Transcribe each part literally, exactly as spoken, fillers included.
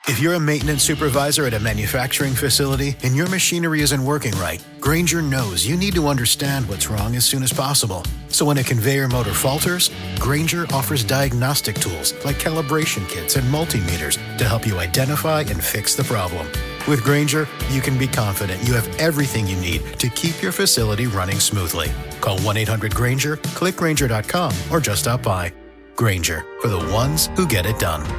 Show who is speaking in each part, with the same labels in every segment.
Speaker 1: If you're a maintenance supervisor at a manufacturing facility and your machinery isn't working right, Grainger knows you need to understand what's wrong as soon as possible. So when a conveyor motor falters, Grainger offers diagnostic tools like calibration kits and multimeters to help you identify and fix the problem. With Grainger, you can be confident you have everything you need to keep your facility running smoothly. Call one eight hundred Grainger, click Grainger dot com, or just stop by. Grainger, for the ones who get it done.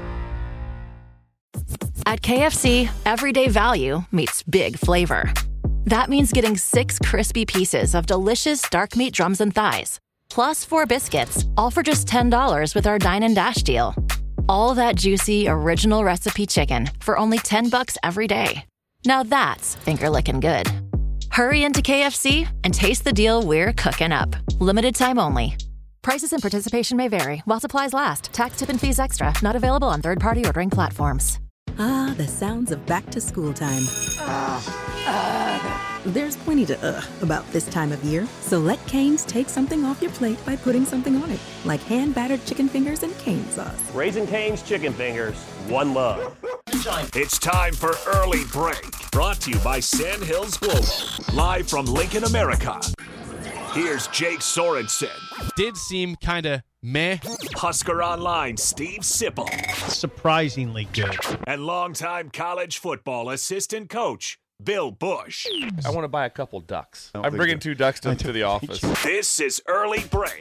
Speaker 2: At K F C, everyday value meets big flavor. That means getting six crispy pieces of delicious dark meat drums and thighs, plus four biscuits, all for just ten dollars with our Dine and Dash deal. All that juicy, original recipe chicken for only ten bucks every day. Now that's finger-licking good. Hurry into K F C and taste the deal we're cooking up. Limited time only. Prices and participation may vary while supplies last. Tax, tip, and fees extra. Not available on third-party ordering platforms.
Speaker 3: Ah, the sounds of back-to-school time. Uh, uh. There's plenty to uh about this time of year, so let Cane's take something off your plate by putting something on it, like hand-battered chicken fingers and cane sauce.
Speaker 4: Raising Cane's chicken fingers, one love.
Speaker 5: It's time for Early Break, brought to you by Sandhills Global, live from Lincoln, America. Here's Jake Sorensen.
Speaker 6: Did seem kind of meh.
Speaker 5: Husker Online, Steve Sipple.
Speaker 7: Surprisingly good.
Speaker 5: And longtime college football assistant coach, Bill Bush.
Speaker 8: I want to buy a couple ducks. I'm bringing two ducks to, to the office.
Speaker 5: This is Early Break.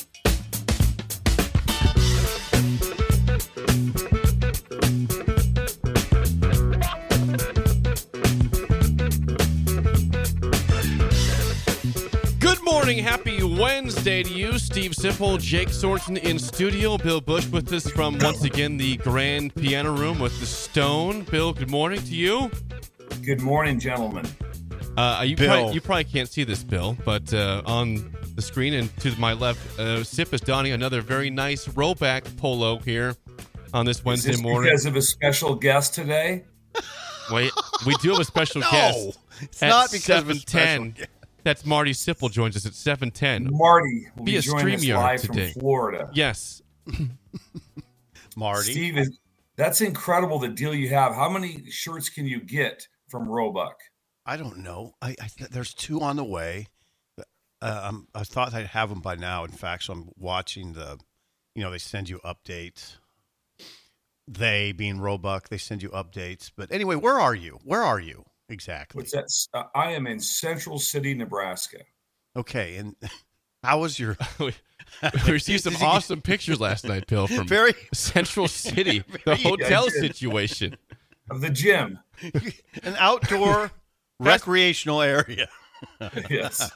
Speaker 6: Good morning. Happy Wednesday to you. Steve Sipple, Jake Sorensen in studio. Bill Bush with us from, once again, the Grand Piano Room with the Stone. Bill, good morning to you.
Speaker 9: Good morning, gentlemen.
Speaker 6: Uh, you,
Speaker 7: Bill.
Speaker 6: probably, you probably can't see this, Bill, but uh, on the screen and to my left, uh, Sip is donning another very nice rowback polo here on this Wednesday
Speaker 9: is this
Speaker 6: morning.
Speaker 9: Because of a special guest today?
Speaker 6: Wait, we do have a special
Speaker 7: No,
Speaker 6: guest.
Speaker 7: it's
Speaker 6: at
Speaker 7: not because of a
Speaker 6: seven
Speaker 7: special
Speaker 6: ten.
Speaker 7: guest.
Speaker 6: That's Marty Sipple joins us at seven ten.
Speaker 9: Marty will be
Speaker 6: Via
Speaker 9: joining us
Speaker 6: StreamYard
Speaker 9: live
Speaker 6: today.
Speaker 9: from Florida.
Speaker 6: Yes.
Speaker 7: Marty.
Speaker 9: Steve, is, that's incredible, the deal you have. How many shirts can you get from Roebuck?
Speaker 7: I don't know. I, I th- there's two on the way. Uh, um, I thought I'd have them by now. In fact, so I'm watching the, you know, they send you updates. They being Roebuck, they send you updates. But anyway, where are you? Where are you exactly?
Speaker 9: What's that? Uh, I am in Central City, Nebraska.
Speaker 7: Okay, and how was your?
Speaker 6: we received some awesome pictures last night, Bill, from
Speaker 7: Very
Speaker 6: Central City, the hotel
Speaker 9: yeah,
Speaker 6: situation.
Speaker 9: Of the gym.
Speaker 7: An outdoor recreational area.
Speaker 9: Yes.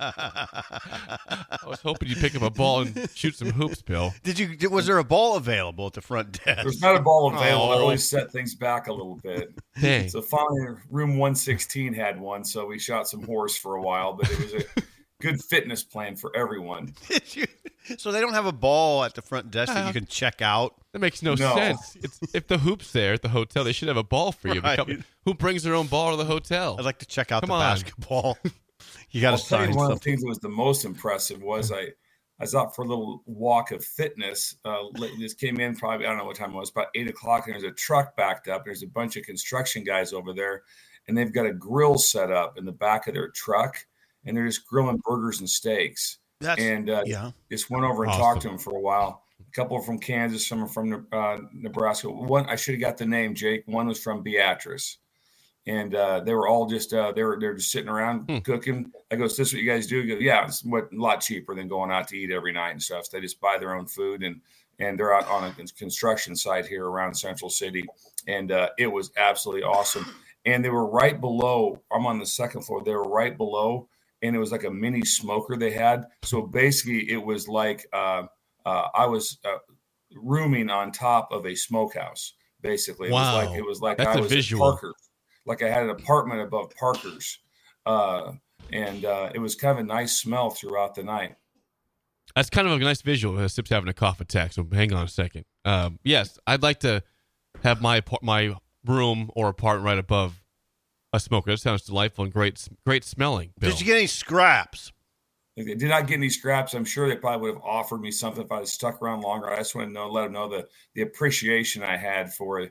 Speaker 6: I was hoping you'd pick up a ball and shoot some hoops, Bill.
Speaker 7: Did you? Did, was there a ball available at the front desk?
Speaker 9: There's not a ball available. I
Speaker 7: Oh.
Speaker 9: always set things back a little bit.
Speaker 6: Dang.
Speaker 9: So finally, room one sixteen had one, so we shot some horse for a while, but it was a good fitness plan for everyone.
Speaker 7: Did you? So they don't have a ball at the front desk that you can check out?
Speaker 6: That makes no,
Speaker 9: No.
Speaker 6: sense. It's, if the hoop's there at the hotel, they should have a ball for you.
Speaker 7: Right.
Speaker 6: Become- who brings their own ball to the hotel?
Speaker 7: I'd like to check out
Speaker 6: Come
Speaker 7: the
Speaker 6: on.
Speaker 7: basketball. You got
Speaker 9: I'll
Speaker 7: to
Speaker 9: tell you
Speaker 7: sign
Speaker 9: one of the
Speaker 7: something.
Speaker 9: things that was the most impressive was I, I was out for a little walk of fitness. Uh, late- this came in probably, I don't know what time it was, about eight o'clock, and there's a truck backed up. There's a bunch of construction guys over there, and they've got a grill set up in the back of their truck, and they're just grilling burgers and steaks.
Speaker 7: That's,
Speaker 9: and uh,
Speaker 7: yeah.
Speaker 9: just went over and
Speaker 6: Awesome.
Speaker 9: talked to them for a while. A couple from Kansas, some are from uh, Nebraska. One, I should have got the name, Jake. One was from Beatrice. And uh, they were all just uh, they were they're just sitting around
Speaker 6: Hmm.
Speaker 9: cooking. I go, "Is this what you guys do?" He goes, "Yeah, it's what a lot cheaper than going out to eat every night and stuff. So they just buy their own food, and and they're out on a construction site here around Central City, and uh, it was absolutely awesome. And they were right below. I'm on the second floor. They were right below, and it was like a mini smoker they had. So basically, it was like uh, uh, I was uh, rooming on top of a smokehouse. Basically, it
Speaker 6: Wow.
Speaker 9: was like it was like
Speaker 6: That's
Speaker 9: I
Speaker 6: a
Speaker 9: was
Speaker 6: visual.
Speaker 9: at Parker. Like I had an apartment above Parker's, uh, and uh, it was kind of a nice smell throughout the night.
Speaker 6: That's kind of a nice visual. Uh, Sip's having a cough attack, so hang on a second. Um, yes, I'd like to have my apar- my room or apartment right above a smoker. That sounds delightful and great, great smelling. Bill.
Speaker 7: Did you get any scraps?
Speaker 9: If they did not get any scraps, I'm sure they probably would have offered me something if I was stuck around longer. I just want to know, let them know the the appreciation I had for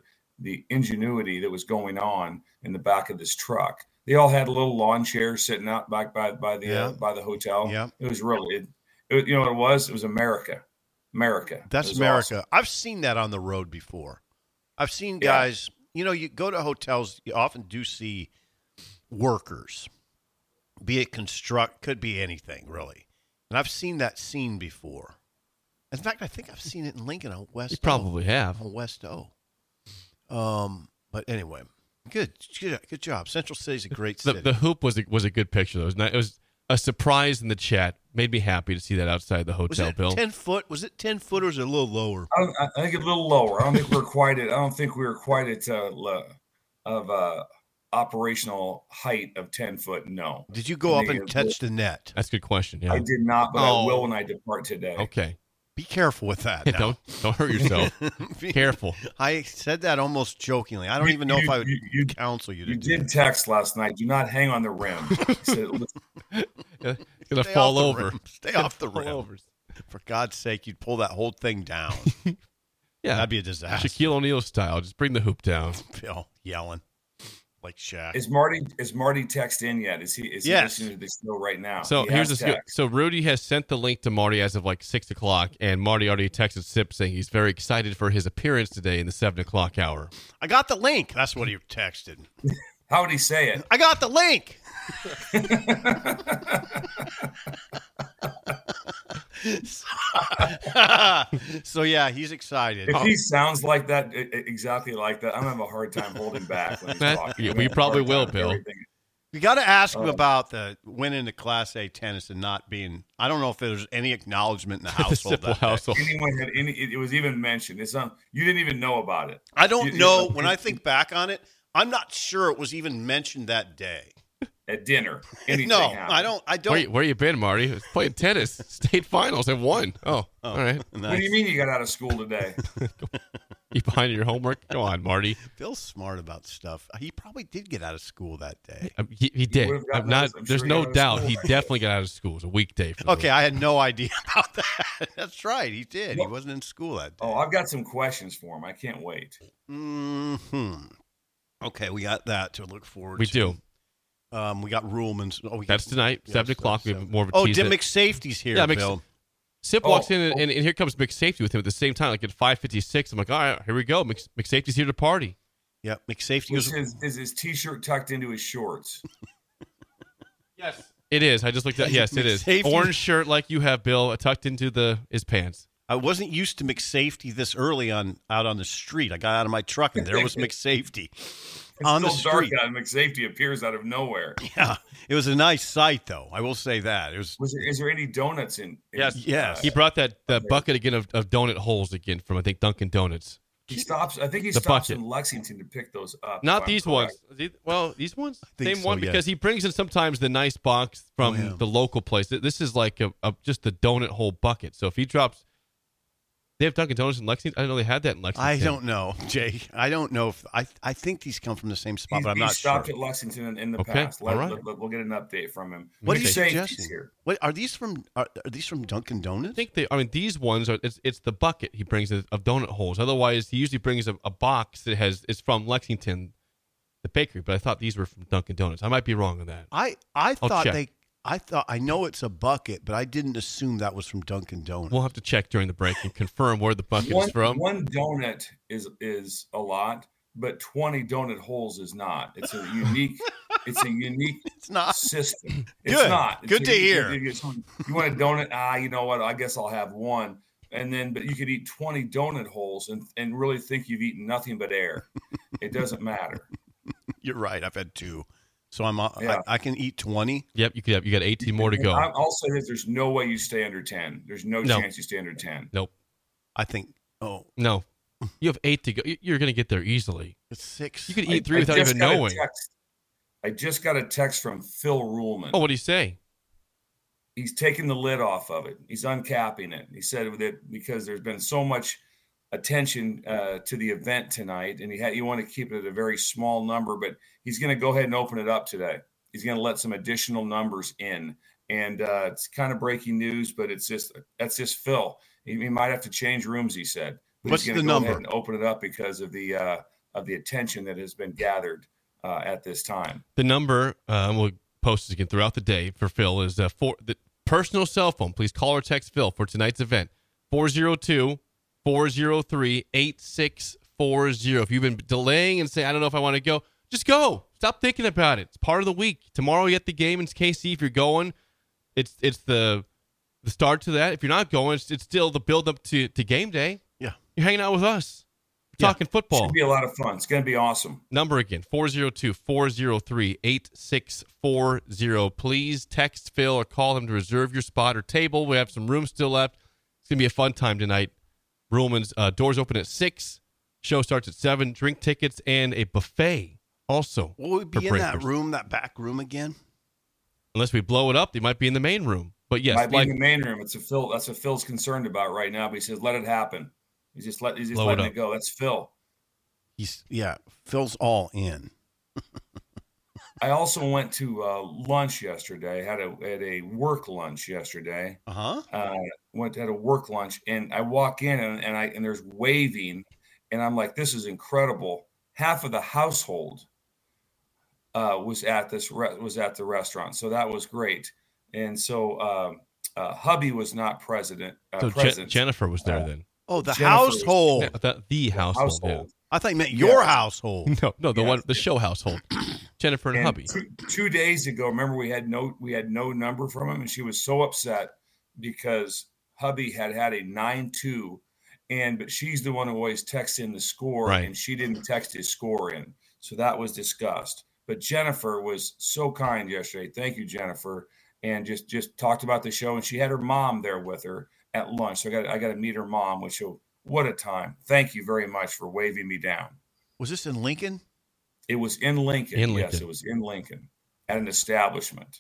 Speaker 9: the ingenuity that was going on in the back of this truck. They all had little lawn chairs sitting out back by by the
Speaker 7: Yeah.
Speaker 9: uh, by the hotel.
Speaker 7: Yeah.
Speaker 9: It was really, it, it, you know what it was? It was America, America.
Speaker 7: That's
Speaker 9: It was
Speaker 7: America.
Speaker 9: awesome.
Speaker 7: I've seen that on the road before. I've seen
Speaker 9: Yeah.
Speaker 7: guys. You know, you go to hotels, you often do see workers, be it construct, could be anything really. And I've seen that scene before. In fact, I think I've seen it in Lincoln on West.
Speaker 6: You probably
Speaker 7: O,
Speaker 6: have.
Speaker 7: on West O. Um, but anyway, good, good, good job. Central City's a great
Speaker 6: The,
Speaker 7: city.
Speaker 6: the hoop was a, was a good picture. Though. It was, not, it was a surprise in the chat. Made me happy to see that outside the
Speaker 7: was
Speaker 6: hotel,
Speaker 7: it
Speaker 6: Bill.
Speaker 7: ten foot? Was it ten foot or was it a little lower?
Speaker 9: I, I I think a little lower. I don't think we're quite at. I don't think we were quite at uh, le- of uh, operational height of ten foot. No.
Speaker 7: Did you go
Speaker 9: I
Speaker 7: up
Speaker 9: think
Speaker 7: and
Speaker 9: it-
Speaker 7: touch the net?
Speaker 6: That's a good question. Yeah.
Speaker 9: I did not, but
Speaker 6: Oh.
Speaker 9: I will when I depart today.
Speaker 6: Okay.
Speaker 7: Be careful with that. now.
Speaker 6: don't don't hurt yourself.
Speaker 7: Be-
Speaker 6: Careful.
Speaker 7: I said that almost jokingly. I don't
Speaker 9: You-
Speaker 7: even know
Speaker 9: you-
Speaker 7: if I would
Speaker 9: you- you-
Speaker 7: counsel you to
Speaker 9: You
Speaker 7: do
Speaker 9: did text last night. Do not hang on the rim. I said, "Listen,
Speaker 6: It's gonna
Speaker 7: Stay
Speaker 6: fall
Speaker 7: off the
Speaker 6: over.
Speaker 7: rim. Stay off the
Speaker 6: Fall
Speaker 7: rim.
Speaker 6: over.
Speaker 7: For God's sake, you'd pull that whole thing down.
Speaker 6: Yeah.
Speaker 7: That'd be a disaster.
Speaker 6: Shaquille O'Neal style. Just bring the hoop down.
Speaker 7: Phil yelling like Shaq.
Speaker 9: Is Marty is Marty text in yet? Is he is
Speaker 7: Yes.
Speaker 9: he listening to the show right now?
Speaker 6: So
Speaker 9: He
Speaker 6: here's
Speaker 9: has
Speaker 6: the skill.
Speaker 9: text.
Speaker 6: So Rudy has sent the link to Marty as of like six o'clock, and Marty already texted Sip saying he's very excited for his appearance today in the seven o'clock hour.
Speaker 7: I got the link. That's what he texted.
Speaker 9: How would he say it?
Speaker 7: I got the link. So yeah, he's excited.
Speaker 9: If he sounds like that, e- e- exactly like that, I'm gonna have a hard time holding back when he's
Speaker 6: That-
Speaker 9: talking.
Speaker 6: yeah,
Speaker 9: I'm
Speaker 6: we
Speaker 9: gonna have a
Speaker 6: probably
Speaker 9: hard
Speaker 6: will,
Speaker 9: time
Speaker 6: Bill.
Speaker 9: everything.
Speaker 7: You got to ask him
Speaker 9: Oh.
Speaker 7: about the winning the Class A tennis and not being. I don't know if there's any acknowledgement in the household.
Speaker 6: Sipple
Speaker 7: that day.
Speaker 6: household.
Speaker 9: Anyone had any? It, it was even mentioned. It's on. You didn't even know about it.
Speaker 7: I don't
Speaker 9: You- you-
Speaker 7: know. When I think back on it, I'm not sure it was even mentioned that day.
Speaker 9: At dinner, anything
Speaker 7: No,
Speaker 9: happened.
Speaker 7: I don't. I don't.
Speaker 6: Where, you- where you been, Marty? I was playing tennis, state finals, and won. Oh, all right.
Speaker 7: Nice.
Speaker 9: What do you mean you got out of school today?
Speaker 6: You behind your homework? Go on, Marty.
Speaker 7: Phil's smart about stuff. He probably did get out of school that day.
Speaker 6: Um, He, he did.
Speaker 9: would've gotten
Speaker 6: I'm not.
Speaker 9: out of- I'm
Speaker 6: there's
Speaker 9: sure he
Speaker 6: no
Speaker 9: got out of
Speaker 6: doubt
Speaker 9: school.
Speaker 6: he definitely got out of school. It was a weekday. For
Speaker 7: Okay,
Speaker 6: those.
Speaker 7: I had no idea about that. That's right. He did. He wasn't in school that day.
Speaker 9: Oh, I've got some questions for him. I can't wait.
Speaker 7: Hmm. Okay, we got that to look forward
Speaker 6: we
Speaker 7: to.
Speaker 6: do.
Speaker 7: Um, we got Ruhlman's. Oh, we
Speaker 6: That's
Speaker 7: got,
Speaker 6: tonight,
Speaker 7: yes,
Speaker 6: seven o'clock.
Speaker 7: that's
Speaker 6: We have
Speaker 7: seven.
Speaker 6: more of a
Speaker 7: Oh,
Speaker 6: tease
Speaker 7: Dim
Speaker 6: it.
Speaker 7: McSafety's here,
Speaker 6: Yeah, Mc-
Speaker 7: Bill.
Speaker 6: Sip
Speaker 9: Oh,
Speaker 6: walks in, and,
Speaker 9: oh.
Speaker 6: and, and here comes McSafety with him at the same time, like at five fifty-six. I'm like, all right, here we go. Mc, McSafety's here to party.
Speaker 7: Yep, McSafety
Speaker 9: Is
Speaker 7: was.
Speaker 9: his, is his t-shirt tucked into his shorts?
Speaker 6: Yes, it is. I just looked at. Yes, it is.
Speaker 7: McSafety-
Speaker 6: Orange shirt like you have, Bill, tucked into the his pants.
Speaker 7: I wasn't used to McSafety this early on out on the street. I got out of my truck and there was McSafety
Speaker 9: It's
Speaker 7: on the
Speaker 9: still dark
Speaker 7: street.
Speaker 9: out, and McSafety appears out of nowhere.
Speaker 7: Yeah, it was a nice sight, though. I will say that it was.
Speaker 9: Was there, is there any donuts in? in
Speaker 6: Yes.
Speaker 7: Yes.
Speaker 6: He brought that, that bucket again of, of donut holes again from I think Dunkin' Donuts.
Speaker 9: He stops. I think he
Speaker 6: The
Speaker 9: stops
Speaker 6: bucket.
Speaker 9: in Lexington to pick those up. if
Speaker 6: Not
Speaker 9: I'm
Speaker 6: these
Speaker 9: correct.
Speaker 6: ones. These- Well, these ones,
Speaker 7: think
Speaker 6: same
Speaker 7: so,
Speaker 6: one
Speaker 7: yes.
Speaker 6: because he brings in sometimes the nice box from
Speaker 7: Oh, yeah.
Speaker 6: the local place. This is like a, a just the donut hole bucket. So if he drops, they have Dunkin' Donuts in Lexington. I didn't know they had that in Lexington.
Speaker 7: I don't know, Jay. I don't know if I. I think these come from the same spot,
Speaker 9: He's,
Speaker 7: but I'm
Speaker 9: he
Speaker 7: not
Speaker 9: stopped
Speaker 7: sure.
Speaker 9: at Lexington in, in the
Speaker 6: Okay,
Speaker 9: past. Let,
Speaker 6: all right.
Speaker 9: let- let- we'll get an update from him.
Speaker 7: What are you
Speaker 9: Safety's
Speaker 7: suggesting?
Speaker 9: here.
Speaker 7: What are these from? Are, are these from Dunkin' Donuts?
Speaker 6: I think they. I mean, these ones are. It's it's the bucket he brings in of donut holes. Otherwise, he usually brings a, a box that has. It's from Lexington, the bakery. But I thought these were from Dunkin' Donuts. I might be wrong on that.
Speaker 7: I I
Speaker 6: I'll
Speaker 7: thought
Speaker 6: check.
Speaker 7: they. I thought I know it's a bucket, but I didn't assume that was from Dunkin' Donuts.
Speaker 6: We'll have to check during the break and confirm where the bucket
Speaker 9: One,
Speaker 6: is from.
Speaker 9: one donut is is a lot, but twenty donut holes is not. It's a unique. It's a unique
Speaker 7: It's not.
Speaker 9: system. It's
Speaker 7: Good.
Speaker 9: not. It's
Speaker 7: Good to
Speaker 9: a-
Speaker 7: hear.
Speaker 9: You, you want a donut? Ah, you know what? I guess I'll have one. And then, but you could eat twenty donut holes and, and really think you've eaten nothing but air. It doesn't matter.
Speaker 7: You're right. I've had two, so I'm.
Speaker 9: Yeah.
Speaker 7: I, I can eat twenty.
Speaker 6: Yep, you could have. You got eighteen more to go.
Speaker 9: I- I'll say this: there's no way you stay under ten. There's no,
Speaker 6: No.
Speaker 9: chance you stay under ten.
Speaker 6: Nope.
Speaker 7: I think. Oh,
Speaker 6: No. You have eight to go. You- You're going to get there easily.
Speaker 7: it's six.
Speaker 6: You could
Speaker 9: I-
Speaker 6: eat three
Speaker 9: I
Speaker 6: without
Speaker 9: just
Speaker 6: even
Speaker 9: got a
Speaker 6: knowing.
Speaker 9: text- I just got a text from Phil Ruhlman.
Speaker 6: Oh, what do you say?
Speaker 9: He's taking the lid off of it. He's uncapping it. He said that because there's been so much attention uh, to the event tonight, and he had you want to keep it at a very small number, but he's going to go ahead and open it up today. He's going to let some additional numbers in, and uh, it's kind of breaking news, but it's just that's just Phil. He, he might have to change rooms. He said. But
Speaker 7: What's
Speaker 9: he's gonna
Speaker 7: the
Speaker 9: go
Speaker 7: number?
Speaker 9: ahead and open it up because of the uh, of the attention that has been gathered uh, at this time.
Speaker 6: The number, uh, we'll post this again throughout the day for Phil, is uh, for the personal cell phone. Please call or text Phil for tonight's event, four oh two, four oh three, eight six four oh. If you've been delaying and say, I don't know if I want to go, just go. Stop thinking about it. It's part of the week. Tomorrow you at the game in K C. If you're going, it's it's the the start to that. If you're not going, it's, it's still the build up to, to game day.
Speaker 7: Yeah.
Speaker 6: You're hanging out with us. We're
Speaker 7: Yeah.
Speaker 6: talking football.
Speaker 9: It's going to be a lot of fun. It's going to be awesome.
Speaker 6: Number again, four oh two, four oh three, eight six four oh. Please text Phil or call him to reserve your spot or table. We have some room still left. It's going to be a fun time tonight. Ruhlman's uh, doors open at six. Show starts at seven. Drink tickets and a buffet also.
Speaker 7: Will we be
Speaker 6: for
Speaker 7: in that
Speaker 6: breakers.
Speaker 7: room, that back room again?
Speaker 6: Unless we blow it up, they might be in the main room. But yes,
Speaker 9: Might be
Speaker 6: like
Speaker 9: in the main room. It's a Phil. That's what Phil's concerned about right now. But he says, let it happen. He's just, let, he's just
Speaker 6: Blow it
Speaker 9: letting it,
Speaker 6: up.
Speaker 9: go. That's Phil.
Speaker 7: He's yeah. Phil's all in.
Speaker 9: I also went to uh, lunch yesterday. Had a had a work lunch yesterday.
Speaker 7: Uh-huh.
Speaker 9: Uh Went had a work lunch, and I walk in and, and I and there's waving, and I'm like, this is incredible. Half of the household uh, was at this re- was at the restaurant, so that was great. And so um, uh, hubby was not president. Uh,
Speaker 6: so Je-
Speaker 9: present.
Speaker 6: Jennifer was there
Speaker 9: Uh,
Speaker 6: then.
Speaker 7: Oh, the
Speaker 9: Jennifer was-
Speaker 7: household.
Speaker 6: Yeah, the, the household.
Speaker 9: household.
Speaker 7: I thought you meant your
Speaker 9: Yeah.
Speaker 7: household.
Speaker 6: Yeah. No, no, the
Speaker 9: Yeah.
Speaker 6: one, the show household. Jennifer and,
Speaker 9: And
Speaker 6: hubby.
Speaker 9: Two, two days ago, remember we had no we had no number from him, and she was so upset because hubby had had a nine two, and but she's the one who always texts in the score,
Speaker 6: Right.
Speaker 9: and she didn't text his score in, so that was discussed. But Jennifer was so kind yesterday. Thank you, Jennifer, and just just talked about the show, and she had her mom there with her at lunch. So I got I got to meet her mom, which oh, what a time! Thank you very much for waving me down.
Speaker 7: Was this in Lincoln?
Speaker 9: It was in Lincoln.
Speaker 6: In
Speaker 9: Yes,
Speaker 6: Lincoln.
Speaker 9: it was in Lincoln at an establishment.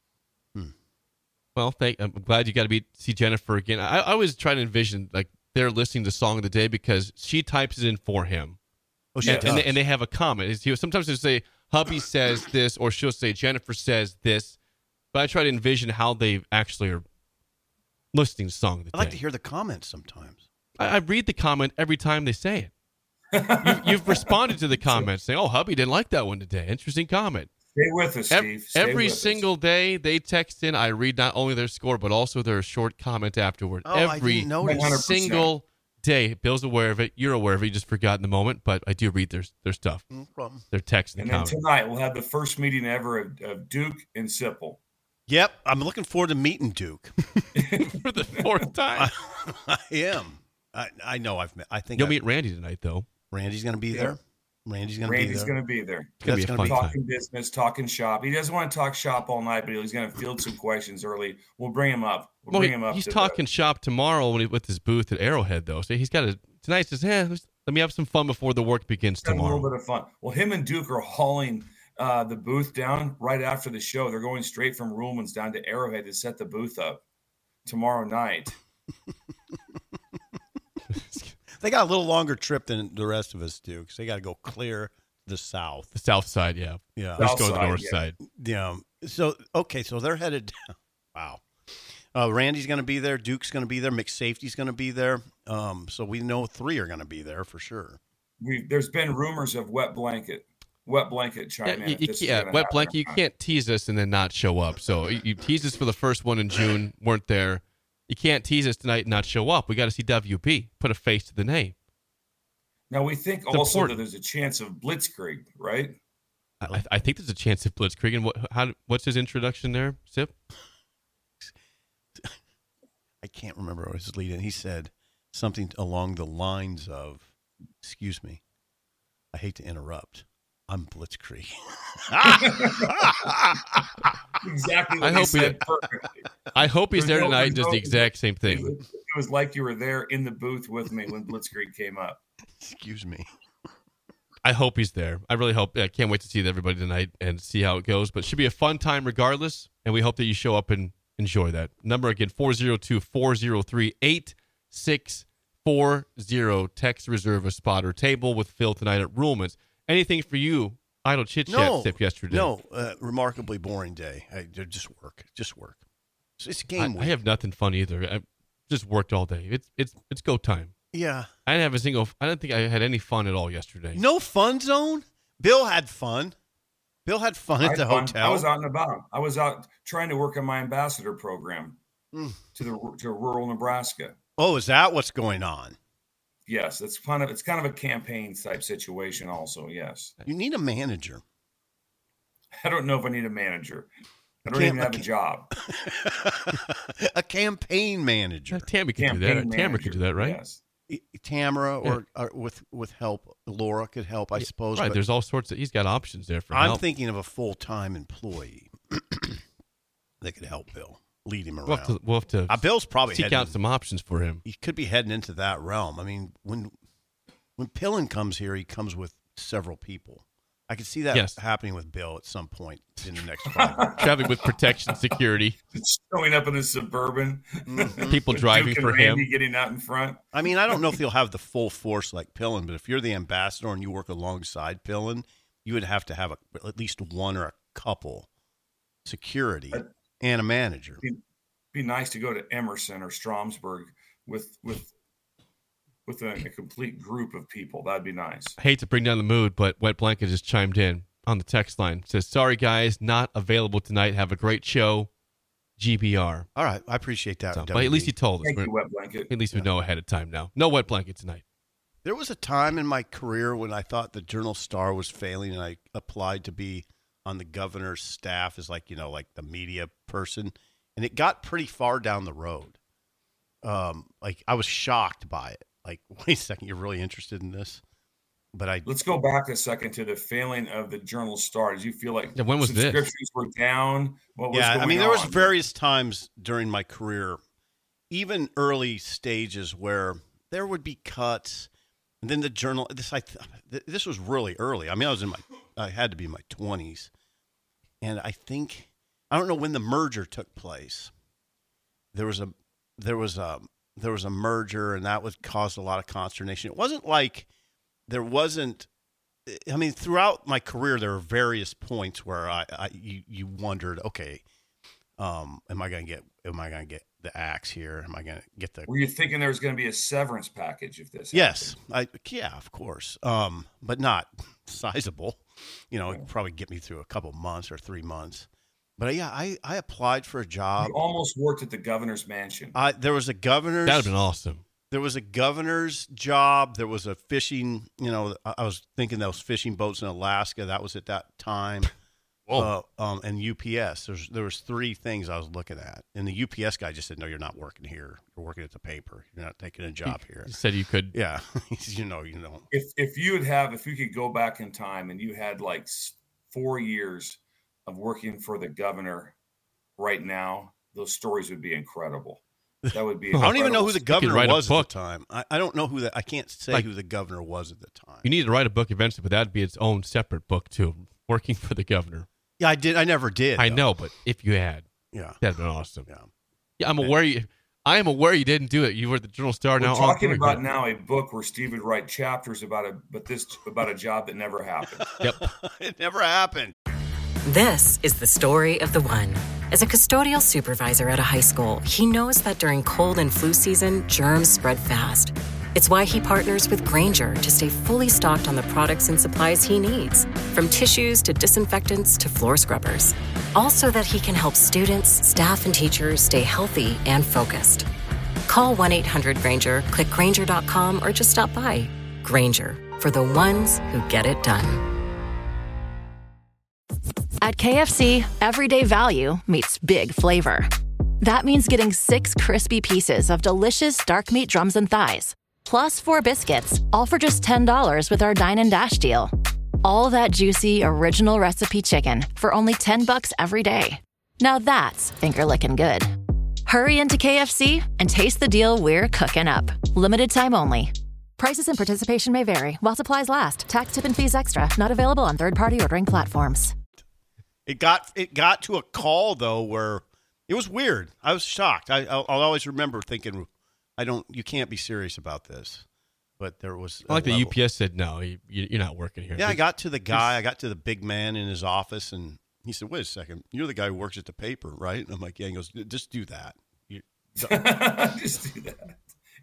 Speaker 6: Well, thank, I'm glad you got to be see Jennifer again. I, I always try to envision like they're listening to Song of the Day because she types it in for him.
Speaker 7: Oh, she
Speaker 6: and,
Speaker 7: does.
Speaker 6: and, they, and they have a comment. It's- he- Sometimes they'll say, hubby says this, or she'll say, Jennifer says this. But I try to envision how they actually are listening to Song of the
Speaker 7: I like
Speaker 6: Day.
Speaker 7: to hear the comments sometimes.
Speaker 6: I, I read the comment every time they say it. you, you've responded to the comments saying, oh, hubby didn't like that one today. Interesting comment.
Speaker 9: Stay with us,
Speaker 6: Ev-
Speaker 9: Steve. Stay
Speaker 6: Every
Speaker 9: with us.
Speaker 6: single day they text in, I read not only their score, but also their short comment afterward.
Speaker 7: Oh, I
Speaker 6: Every
Speaker 7: didn't notice.
Speaker 9: one hundred percent.
Speaker 6: single day. Bill's aware of it. You're aware of it. You just forgot in the moment, but I do read their, their stuff.
Speaker 7: No problem.
Speaker 6: Their text and,
Speaker 9: And then
Speaker 6: comments.
Speaker 9: tonight we'll have the first meeting ever of, of Duke and Sipple.
Speaker 7: Yep, I'm looking forward to meeting Duke.
Speaker 6: For the fourth time.
Speaker 7: I, I am. I, I know I've met. I think
Speaker 6: You'll
Speaker 7: I-
Speaker 6: meet Randy tonight, though.
Speaker 7: Randy's going to be there. Randy's going to be
Speaker 9: Randy's
Speaker 7: there.
Speaker 9: going to be there.
Speaker 6: It's going to
Speaker 7: That's
Speaker 6: be a
Speaker 7: gonna
Speaker 6: fun
Speaker 7: be-
Speaker 6: time.
Speaker 9: Talking business, talking shop. He doesn't want to talk shop all night, but he's going to field some questions early. We'll bring him up. We'll
Speaker 6: Well,
Speaker 9: bring
Speaker 6: he-
Speaker 9: him up.
Speaker 6: he's
Speaker 9: to
Speaker 6: talking shop tomorrow when he, with his booth at Arrowhead, though. So he's got to tonight. Says, "Yeah, let's- let me have some fun before the work begins
Speaker 9: the, have a
Speaker 6: tomorrow."
Speaker 9: little bit of fun. Well, him and Duke are hauling uh, the booth down right after the show. They're going straight from Ruhlman's down to Arrowhead to set the booth up tomorrow night.
Speaker 7: They got a little longer trip than the rest of us do because they got to go clear the south.
Speaker 6: The south side, yeah.
Speaker 7: Yeah.
Speaker 6: Let's go to
Speaker 9: South
Speaker 6: the
Speaker 9: side,
Speaker 6: north
Speaker 9: yeah.
Speaker 6: side.
Speaker 7: Yeah. So okay, so they're headed down. Wow. Uh, Randy's going to be there. Duke's going to be there. McSafety's going to be there. Um, so we know three are going to be there for sure.
Speaker 9: We there's been rumors of Wet Blanket. Wet Blanket chime
Speaker 6: Yeah,
Speaker 9: in.
Speaker 6: you,
Speaker 9: if
Speaker 6: you,
Speaker 9: this is
Speaker 6: yeah
Speaker 9: gonna
Speaker 6: wet
Speaker 9: happen
Speaker 6: blanket.
Speaker 9: or
Speaker 6: You
Speaker 9: not.
Speaker 6: can't tease us and then not show up. So you, you teased us for the first one in June, weren't there. You can't tease us tonight and not show up. We got to see W P. Put a face to the name.
Speaker 9: Now we think
Speaker 6: It's
Speaker 9: also
Speaker 6: important.
Speaker 9: that there's a chance of Blitzkrieg, right?
Speaker 6: I, I think there's a chance of Blitzkrieg. And what? How? What's his introduction there, Sip?
Speaker 7: I can't remember what his lead in. He said something along the lines of, "Excuse me, I hate to interrupt. I'm Blitzkrieg."
Speaker 9: Exactly what
Speaker 6: I
Speaker 9: he
Speaker 6: hope he-
Speaker 9: said perfectly.
Speaker 6: I hope he's there
Speaker 9: There's no-
Speaker 6: tonight and
Speaker 9: there's
Speaker 6: does the
Speaker 9: no-
Speaker 6: exact same
Speaker 9: It
Speaker 6: thing.
Speaker 9: was, it was like you were there in the booth with me when Blitzkrieg came up.
Speaker 7: Excuse me.
Speaker 6: I hope he's there. I really hope. I can't wait to see everybody tonight and see how it goes. But it should be a fun time regardless. And we hope that you show up and enjoy that. Number again, four oh two, four oh three, eight six four oh. Text reserve a spot or table with Phil tonight at Ruhlman's. Anything for you? Idle chit chat
Speaker 7: No,
Speaker 6: Sip yesterday.
Speaker 7: no, uh, remarkably boring day. I, just work, just work. It's, it's
Speaker 6: I,
Speaker 7: game week.
Speaker 6: I have nothing fun either. I just worked all day. It's it's it's go time.
Speaker 7: Yeah.
Speaker 6: I didn't have a single. I didn't think I had any fun at all yesterday.
Speaker 7: No fun zone? Bill had fun. Bill had fun
Speaker 9: I
Speaker 7: at
Speaker 9: had
Speaker 7: the
Speaker 9: fun.
Speaker 7: hotel.
Speaker 9: I was out and about. I was out trying to work on my ambassador program
Speaker 7: Mm.
Speaker 9: to the to rural Nebraska.
Speaker 7: Oh, is that what's going on?
Speaker 9: Yes, it's kind of it's kind of a campaign type situation. Also, yes.
Speaker 7: You need a manager.
Speaker 9: I don't know if I need a manager. I don't
Speaker 7: Cam-
Speaker 9: even have a job.
Speaker 7: A campaign manager.
Speaker 6: Uh, Tammy could do that.
Speaker 9: Campaign
Speaker 6: Tamara could do that, right?
Speaker 9: Yes.
Speaker 7: Tamara
Speaker 6: Yeah.
Speaker 7: or, or with with help, Laura could help, I suppose.
Speaker 6: Right.
Speaker 7: but
Speaker 6: There's all sorts of. He's got options there for
Speaker 7: I'm
Speaker 6: help.
Speaker 7: thinking of a full time employee that could help Bill, lead him around.
Speaker 6: We'll have to. We'll have to
Speaker 7: Uh, Bill's probably
Speaker 6: seek
Speaker 7: heading,
Speaker 6: out some options for him.
Speaker 7: he could be heading into that realm. I mean, when when Pillin comes here, he comes with several people. I could see that
Speaker 6: Yes.
Speaker 7: happening with Bill at some point in the next five years.
Speaker 6: Traveling with protection, security,
Speaker 9: It's showing up in a Suburban.
Speaker 6: people driving
Speaker 9: Duke and
Speaker 6: for
Speaker 9: Randy
Speaker 6: him.
Speaker 9: getting out in front.
Speaker 7: I mean, I don't know if he'll have the full force like Pillin, but if you're the ambassador and you work alongside Pillin, you would have to have a, at least one or a couple security and a manager.
Speaker 9: It'd be nice to go to Emerson or Stromsburg with with with a, a complete group of people. That'd be nice.
Speaker 6: I hate to bring down the mood, but Wet Blanket just chimed in on the text line. Says, sorry, guys, not available tonight. Have a great show. G B R.
Speaker 7: All right. I appreciate that.
Speaker 6: So,
Speaker 7: W
Speaker 6: but
Speaker 7: B.
Speaker 6: at least you told us.
Speaker 9: Thank
Speaker 6: We're-
Speaker 9: you, Wet Blanket.
Speaker 6: At least we know ahead of time now. No Wet Blanket tonight.
Speaker 7: There was a time in my career when I thought the Journal Star was failing, and I applied to be on the governor's staff as like, you know, like the media person. And it got pretty far down the road. Um, like I was shocked by it. Like, wait a second, you're really interested in this? But I
Speaker 9: Let's go back a second to the failing of the Journal Star. Did you feel like
Speaker 6: Yeah, when was this?
Speaker 9: subscriptions were down? What was
Speaker 7: yeah, I
Speaker 9: going
Speaker 7: mean, there was
Speaker 9: on?
Speaker 7: various times during my career, even early stages, where there would be cuts, and then the journal. This I this was really early. I mean, I was in my, I had to be in my twenties, and I think I don't know when the merger took place. There was a there was a there was a merger, and that would cause a lot of consternation. It wasn't like there wasn't. I mean, throughout my career, there were various points where I, I you, you wondered, okay, um, am I going to get, am I going to get the axe here? Am I going to get the?
Speaker 9: Were you thinking there was going to be a severance package if this?
Speaker 7: Yes, I yeah, of course, um, but not sizable. You know, it'd probably get me through a couple months or three months. But yeah, I, I applied for a job.
Speaker 9: You almost worked at the governor's mansion.
Speaker 7: I there was a governor's.
Speaker 6: That would have been awesome.
Speaker 7: There was a governor's job. There was a fishing, you know, I I was thinking those fishing boats in Alaska. That was at that time.
Speaker 6: Whoa.
Speaker 7: Uh, um, and U P S. There's, there was three things I was looking at. And the U P S guy just said, no, you're not working here. You're working at the paper. You're not taking a job here.
Speaker 6: You said you could.
Speaker 7: Yeah. He said, you know, you know.
Speaker 9: If if you would have, if you could go back in time and you had like s- four years of working for the governor right now, those stories would be incredible. That would be.
Speaker 7: I don't even know who the
Speaker 6: could
Speaker 7: governor
Speaker 6: write a
Speaker 7: was at the
Speaker 6: book.
Speaker 7: time. I, I don't know who that, I can't say
Speaker 6: Like-
Speaker 7: who the governor was at the time.
Speaker 6: You need to write a book eventually, but that'd be its own separate book too. Working for the governor.
Speaker 7: Yeah, I did. I never did.
Speaker 6: I
Speaker 7: though.
Speaker 6: know, but if you had,
Speaker 7: Yeah.
Speaker 6: that'd been awesome.
Speaker 7: Yeah.
Speaker 6: Yeah, I'm aware you. I am aware you didn't do it. You were at the Journal Star
Speaker 9: We're
Speaker 6: now.
Speaker 9: talking
Speaker 6: on-
Speaker 9: about now a book where Steve would write chapters about a, but this about a job that never happened.
Speaker 6: Yep.
Speaker 7: It never happened.
Speaker 10: This is the story of the one. As a custodial supervisor at a high school, he knows that during cold and flu season, germs spread fast. It's why he partners with Grainger to stay fully stocked on the products and supplies he needs, from tissues to disinfectants to floor scrubbers. All so that he can help students, staff, and teachers stay healthy and focused. Call one eight hundred Grainger, click Grainger dot com, or just stop by. Grainger, for the ones who get it done.
Speaker 2: At K F C, everyday value meets big flavor. That means getting six crispy pieces of delicious dark meat drums and thighs, plus four biscuits, all for just ten dollars with our Dine and Dash deal. All that juicy, original recipe chicken for only ten bucks every day. Now that's finger-licking good. Hurry into K F C and taste the deal we're cooking up. Limited time only. Prices and participation may vary while supplies last. Tax, tip, and fees extra. Not available on third-party ordering platforms.
Speaker 7: It got it got to a call though where it was weird. I was shocked. I I'll, I'll always remember thinking, I don't. You can't be serious about this. But there was.
Speaker 6: I like
Speaker 7: a
Speaker 6: the U
Speaker 7: level.
Speaker 6: P S said no. You, you're not working here.
Speaker 7: Yeah, I got to the guy. I got to the big man in his office, and he said, "Wait a second, you're the guy who works at the paper, right?" And I'm like, "Yeah." He goes, "Just do that." You,
Speaker 9: Just do that.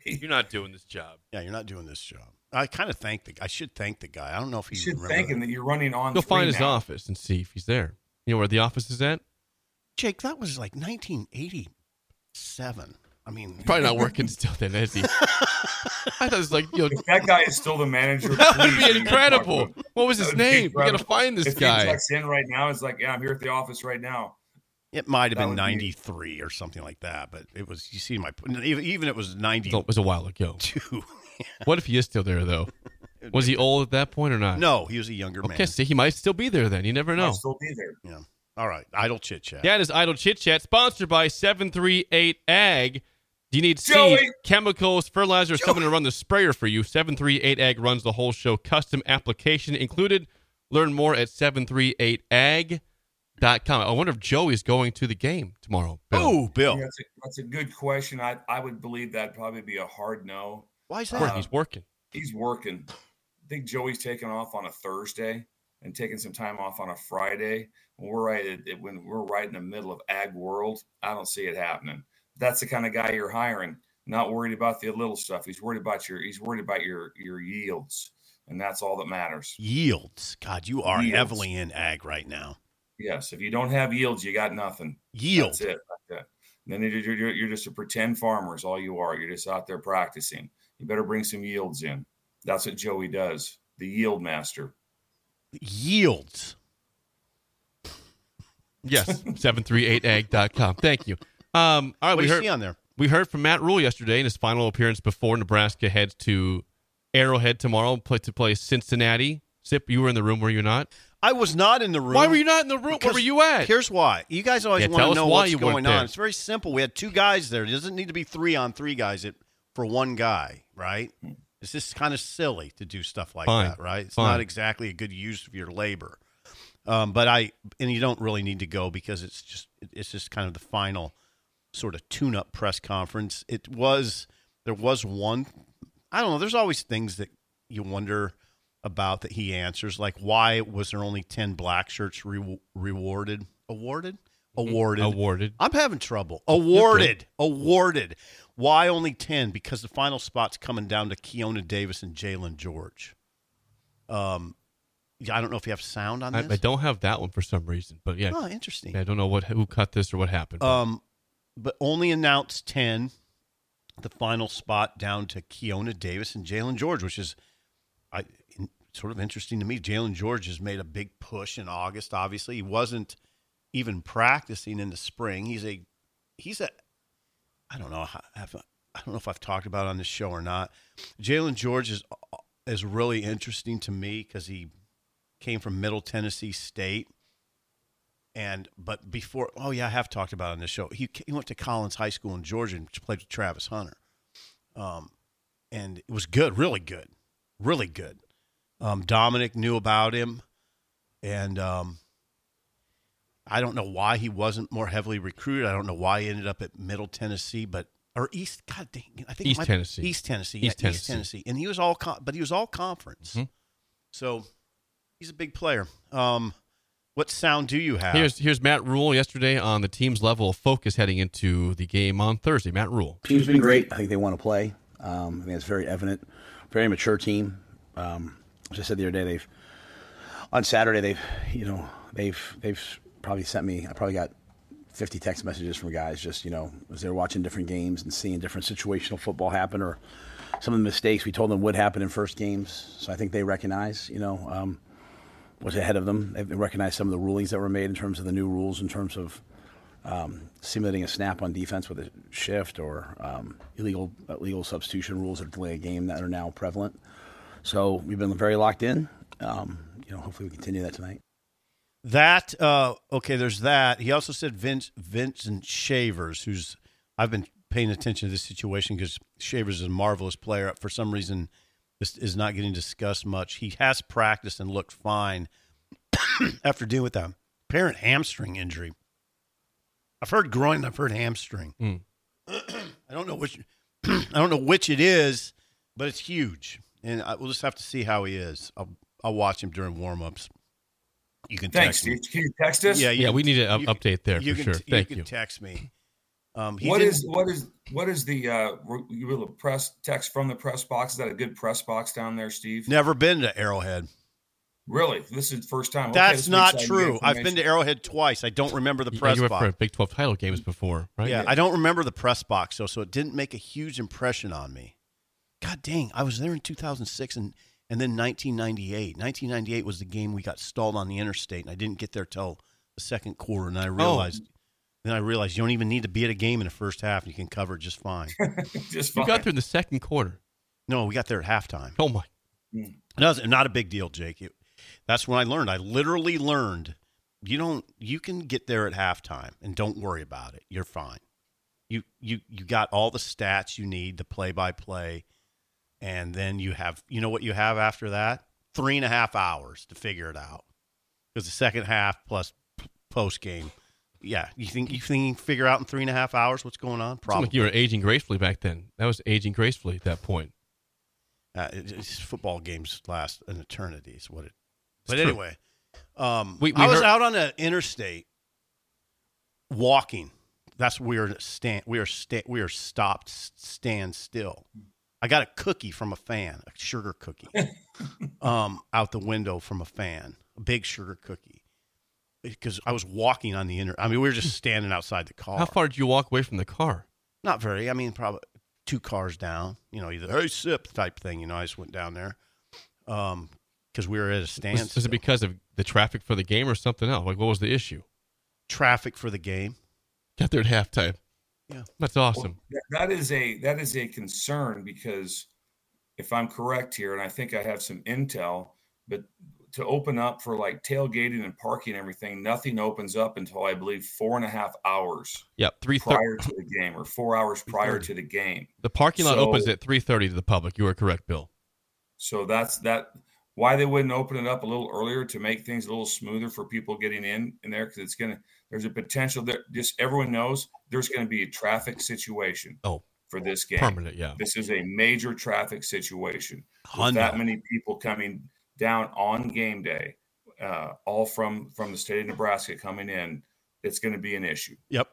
Speaker 6: You're not doing this job.
Speaker 7: Yeah, you're not doing this job. I kind of thank the. I should thank the guy. I don't know if he
Speaker 9: You should
Speaker 7: remember
Speaker 9: thank him
Speaker 7: that.
Speaker 9: that you're running on.
Speaker 6: Go
Speaker 9: three
Speaker 6: find his
Speaker 9: now.
Speaker 6: office and see if he's there. You know where the office is at?
Speaker 7: Jake, that was like nineteen eighty-seven. I mean,
Speaker 6: Probably not working still then, is he? I thought it was like, you know,
Speaker 9: If that guy is still the manager,
Speaker 6: that would
Speaker 9: please,
Speaker 6: be incredible. What was
Speaker 9: That
Speaker 6: his
Speaker 9: would be
Speaker 6: name? We got to
Speaker 9: incredible.
Speaker 6: find this
Speaker 9: if
Speaker 6: guy.
Speaker 9: he texts in right now, it's like, yeah, I'm here at the office right now.
Speaker 7: it might have
Speaker 9: That
Speaker 7: been
Speaker 9: would be-
Speaker 7: ninety-three or something like that, but it was. You see my even even it was ninety-two.
Speaker 6: No, it was a while ago. What if he is still there, though? Was he old at that point or not?
Speaker 7: No, he was a younger
Speaker 6: Okay,
Speaker 7: man.
Speaker 6: see, he might still be there then. You never know.
Speaker 9: Might still be there.
Speaker 7: Yeah. All right. Idle chit chat.
Speaker 6: That is Idle Chit Chat, sponsored by seven three eight Ag. Do you need seed,
Speaker 9: Joey!
Speaker 6: chemicals, fertilizer, or someone to run the sprayer for you? seven three eight Ag runs the whole show. Custom application included. Learn more at seven three eight ag dot com. I wonder if Joey's going to the game tomorrow. Bill.
Speaker 7: Oh, Bill.
Speaker 9: Yeah, that's, a, that's a good question. I, I would believe that'd probably be a hard no.
Speaker 7: Why is
Speaker 6: Of
Speaker 7: that?
Speaker 6: course, he's working.
Speaker 9: He's working. I think Joey's taking off on a Thursday and taking some time off on a Friday. When we're right at, when we're right in the middle of Ag World, I don't see it happening. That's the kind of guy you're hiring. Not worried about the little stuff. He's worried about your. He's worried about your your yields, and that's all that matters.
Speaker 7: Yields. God, you are
Speaker 9: Yields.
Speaker 7: heavily in ag right now.
Speaker 9: Yes, if you don't have yields, you got nothing.
Speaker 7: Yield.
Speaker 9: That's it. That's it. Then you're, you're, you're just a pretend farmer is all you are. You're just out there practicing. You better bring some yields in. That's what Joey does. The yield master.
Speaker 7: Yields.
Speaker 6: Yes, seven three eight ag dot com. Thank you. Um, all right,
Speaker 7: What
Speaker 6: we
Speaker 7: do you
Speaker 6: heard
Speaker 7: see on there?
Speaker 6: we heard from Matt Rule yesterday in his final appearance before Nebraska heads to Arrowhead tomorrow play to play Cincinnati. Sip, you were in the room, were you not?
Speaker 7: I was not in the room.
Speaker 6: Why were you not in the room? Where
Speaker 7: Because
Speaker 6: were you at?
Speaker 7: Here's why. You guys always
Speaker 6: Yeah,
Speaker 7: want
Speaker 6: tell
Speaker 7: to
Speaker 6: us
Speaker 7: know
Speaker 6: why
Speaker 7: what's
Speaker 6: you weren't
Speaker 7: going
Speaker 6: there.
Speaker 7: on. It's very simple. We had two guys there. It doesn't need to be three on three guys it, for one guy, right? It's just kind of silly to do stuff like
Speaker 6: Fine.
Speaker 7: that, right? It's
Speaker 6: Fine.
Speaker 7: not exactly a good use of your labor. Um, but I and you don't really need to go because it's just it's just kind of the final sort of tune-up press conference. It was there was one. I don't know. There's always things that you wonder about that he answers, like why was there only ten black shirts re- rewarded, awarded, awarded,
Speaker 6: Awarded.
Speaker 7: I'm having trouble. Awarded, awarded. Why only ten? Because the final spot's coming down to Keona Davis and Jalen George. Um, I don't know if you have sound on
Speaker 6: I,
Speaker 7: this.
Speaker 6: I don't have that one for some reason, but yeah,
Speaker 7: Oh, interesting.
Speaker 6: I don't know what who cut this or what happened. but-
Speaker 7: Um, but only announced ten. The final spot down to Keona Davis and Jalen George, which is, I in, sort of interesting to me. Jalen George has made a big push in August. Obviously, he wasn't even practicing in the spring. He's a, he's a, I don't know. Have, I don't know if I've talked about it on this show or not. Jalen George is is really interesting to me because he came from Middle Tennessee State. And but before, oh yeah, I have talked about it on this show. He he went to Collins High School in Georgia and played with Travis Hunter, um, and it was good, really good, really good. Um, Dominic knew about him, and um, I don't know why he wasn't more heavily recruited. I don't know why he ended up at Middle Tennessee, but or East. God dang, I think it
Speaker 6: East
Speaker 7: might-
Speaker 6: Tennessee.
Speaker 7: East Tennessee,
Speaker 6: East
Speaker 7: yeah, East
Speaker 6: Tennessee.
Speaker 7: Tennessee, and he was all, con- but he was all conference.
Speaker 6: Mhm.
Speaker 7: So he's a big player. Um, what sound do you have?
Speaker 6: Here's here's Matt Rule yesterday on the team's level of focus heading into the game on Thursday. Matt Rule.
Speaker 11: Team's been great. I think they want to play. Um, I think it's very evident. Very mature team. Um, as I said the other day, they've on Saturday they've you know they've they've probably sent me. I probably got fifty text messages from guys just you know as they're watching different games and seeing different situational football happen or some of the mistakes we told them would happen in first games. So I think they recognize you know. Um, was ahead of them. They recognized some of the rulings that were made in terms of the new rules, in terms of um, simulating a snap on defense with a shift or um, illegal illegal substitution rules that delay a game that are now prevalent. So we've been very locked in. Um, you know, hopefully we continue that tonight.
Speaker 7: That uh, okay, there's that. He also said Vince Vincent Shavers, who's I've been paying attention to this situation because Shavers is a marvelous player. For some reason, this is not getting discussed much. He has practiced and looked fine after dealing with that apparent hamstring injury. I've heard groin, I've heard hamstring.
Speaker 6: Mm.
Speaker 7: I don't know which I don't know which it is, but it's huge, and I, we'll just have to see how he is. I'll I'll watch him during warmups. You can
Speaker 9: Thanks,
Speaker 7: text me.
Speaker 9: Steve. Can you text us?
Speaker 7: Yeah, you
Speaker 6: Yeah,
Speaker 7: can-
Speaker 6: we need an
Speaker 7: you
Speaker 6: update there
Speaker 7: you
Speaker 6: for
Speaker 7: can,
Speaker 6: sure. Thank
Speaker 7: you.
Speaker 6: you.
Speaker 7: can text me. Um, he
Speaker 9: what
Speaker 7: didn't-
Speaker 9: is what is what is the uh, you will press text from the press box? Is that a good press box down there, Steve?
Speaker 7: Never been to Arrowhead.
Speaker 9: Really, this is the first time. Okay,
Speaker 7: That's
Speaker 9: this
Speaker 7: not
Speaker 9: makes
Speaker 7: true. I've been
Speaker 9: information.
Speaker 7: to Arrowhead twice. I don't remember the
Speaker 6: Yeah,
Speaker 7: press
Speaker 6: you went
Speaker 7: box.
Speaker 6: for Big twelve title games before, right?
Speaker 7: Yeah, I don't remember the press box, so so it didn't make a huge impression on me. God dang, I was there in two thousand six and, and then nineteen ninety-eight. nineteen ninety-eight was the game we got stalled on the interstate, and I didn't get there till the second quarter, and I realized then I realized you don't even need to be at a game in the first half, and you can cover it just fine.
Speaker 9: Just
Speaker 6: You
Speaker 9: fine.
Speaker 6: got there in the second quarter.
Speaker 7: No, we got there at halftime.
Speaker 6: Oh, my.
Speaker 7: That was not a big deal, Jake. It, that's when I learned. I literally learned you don't you can get there at halftime and don't worry about it. You're fine. You you you got all the stats you need, the play by play, and then you have you know what you have after that? Three and a half hours to figure it out. Because the second half plus p- post game. Yeah. You think you think you can figure out in three and a half hours what's going on?
Speaker 6: It seemed
Speaker 7: Probably.
Speaker 6: like you were aging gracefully back then. That was aging gracefully at that point.
Speaker 7: Uh, it, it's, football games last an eternity is what it. But
Speaker 6: true.
Speaker 7: anyway, um,
Speaker 6: We- we
Speaker 7: I was
Speaker 6: heard-
Speaker 7: out on the interstate walking. That's we are stand. We are sta- We are stopped. Stand still. I got a cookie from a fan, a sugar cookie, um, out the window from a fan, a big sugar cookie, because I was walking on the inter. I mean, we were just standing outside the car.
Speaker 6: How far did you walk away from the car?
Speaker 7: Not very. I mean, probably two cars down. You know, either hey sip type thing. You know, I just went down there, um, because we were at a stand.
Speaker 6: Was, was it because of the traffic for the game or something else? Like, what was the issue?
Speaker 7: Traffic for the game.
Speaker 6: Got there at halftime.
Speaker 7: Yeah,
Speaker 6: that's awesome.
Speaker 9: Well, that is a that is a concern because if I'm correct here, and I think I have some intel, but to open up for like tailgating and parking and everything, nothing opens up until I believe four and a half hours.
Speaker 6: Yep, three
Speaker 9: prior to the game or four hours prior to the game.
Speaker 6: The parking lot
Speaker 9: So-
Speaker 6: opens at three thirty to the public. You are correct, Bill.
Speaker 9: So that's that. Why they wouldn't open it up a little earlier to make things a little smoother for people getting in in there because it's gonna. There's a potential that just everyone knows there's going to be a traffic situation.
Speaker 6: Oh,
Speaker 9: for this game,
Speaker 6: permanent, yeah.
Speaker 9: This is a major traffic situation. With
Speaker 7: Hundo.
Speaker 9: that many people coming down on game day, uh, all from from the state of Nebraska coming in, it's going to be an issue.
Speaker 7: Yep.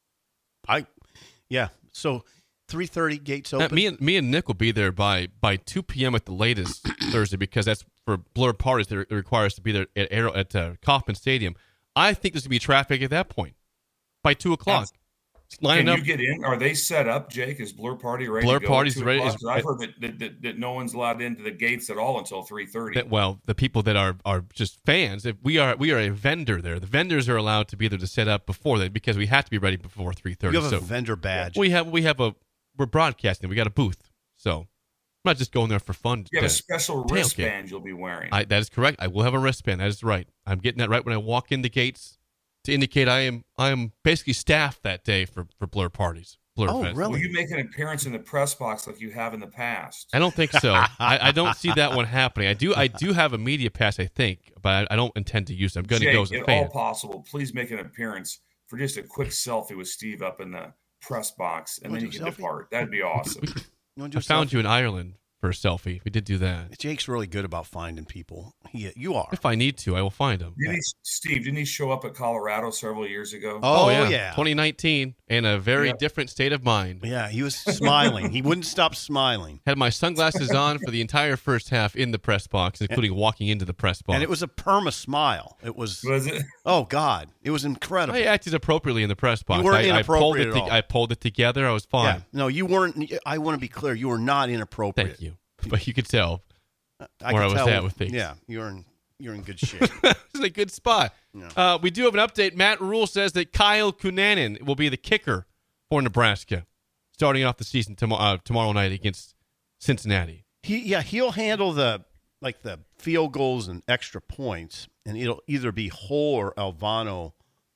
Speaker 7: I, yeah. So three thirty gates
Speaker 6: Uh,
Speaker 7: open.
Speaker 6: me and me and Nick will be there by by two p.m. at the latest Thursday because that's for blur parties that require us to be there at Arrow at uh, Kauffman Stadium. I think there's gonna be traffic at that point by two o'clock. It's lining
Speaker 9: Can
Speaker 6: up.
Speaker 9: you get in? Are they set up, Jake? Is Blur Party ready?
Speaker 6: Blur
Speaker 9: to go at
Speaker 6: Party's
Speaker 9: two
Speaker 6: ready-
Speaker 9: o'clock?
Speaker 6: is-
Speaker 9: 'Cause I've heard that, that, that, that no one's allowed into the gates at all until three thirty.
Speaker 6: That- well, the people that are are just fans. If we are we are a vendor there. The vendors are allowed to be there to set up before that because we have to be ready before three thirty.
Speaker 7: You have a
Speaker 6: So
Speaker 7: vendor badge.
Speaker 6: we have we have a we're broadcasting. We got a booth, so I'm not just going there for fun.
Speaker 9: You have a
Speaker 6: to
Speaker 9: special
Speaker 6: tailgate.
Speaker 9: wristband you'll be wearing.
Speaker 6: I, that is correct. I will have a wristband. That is right. I'm getting that right when I walk in the gates to indicate I am I am basically staffed that day for, for Blur parties. Blur
Speaker 7: Oh,
Speaker 6: Fest.
Speaker 7: really?
Speaker 9: Will you make an appearance in the press box like you have in the past?
Speaker 6: I don't think so. I, I don't see that one happening. I do I do have a media pass, I think, but I, I don't intend to use it. I'm going to
Speaker 9: Jake,
Speaker 6: go as a
Speaker 9: if
Speaker 6: fan.
Speaker 9: all possible, please make an appearance for just a quick selfie with Steve up in the press box, and
Speaker 7: You
Speaker 9: then
Speaker 7: wanna
Speaker 9: you
Speaker 7: do
Speaker 9: can
Speaker 7: a selfie?
Speaker 9: depart. That'd be awesome.
Speaker 7: You wanna do
Speaker 6: I
Speaker 7: a
Speaker 6: found
Speaker 7: selfie?
Speaker 6: you in Ireland for a selfie. We did do that.
Speaker 7: Jake's really good about finding people. He, you are.
Speaker 6: If I need to, I will find them.
Speaker 9: Didn't he, Steve, didn't he show up at Colorado several years ago?
Speaker 7: Oh, yeah.
Speaker 6: twenty nineteen, in a very
Speaker 9: Yeah.
Speaker 6: different state of mind.
Speaker 7: Yeah, he was smiling. He wouldn't stop smiling.
Speaker 6: Had my sunglasses on for the entire first half in the press box, including walking into the press box.
Speaker 7: And it was a perma smile. It was.
Speaker 9: Was it?
Speaker 7: Oh God, it was incredible.
Speaker 6: I acted appropriately in the press box.
Speaker 7: You weren't
Speaker 6: I, I pulled
Speaker 7: inappropriate
Speaker 6: it.
Speaker 7: at all.
Speaker 6: I pulled it together. I was fine.
Speaker 7: Yeah. No, you weren't. I want to be clear. You were not inappropriate.
Speaker 6: Thank you. But you could tell
Speaker 7: I
Speaker 6: where
Speaker 7: could
Speaker 6: I was
Speaker 7: tell,
Speaker 6: at with things.
Speaker 7: Yeah, you're in. You're in good shape.
Speaker 6: This is a good spot.
Speaker 7: Yeah.
Speaker 6: Uh, we do have an update. Matt Rule says that Kyle Cunanan will be the kicker for Nebraska, starting off the season tom- uh, tomorrow night against Cincinnati.
Speaker 7: He yeah, he'll handle the like the field goals and extra points, and it'll either be Hull or Alvano.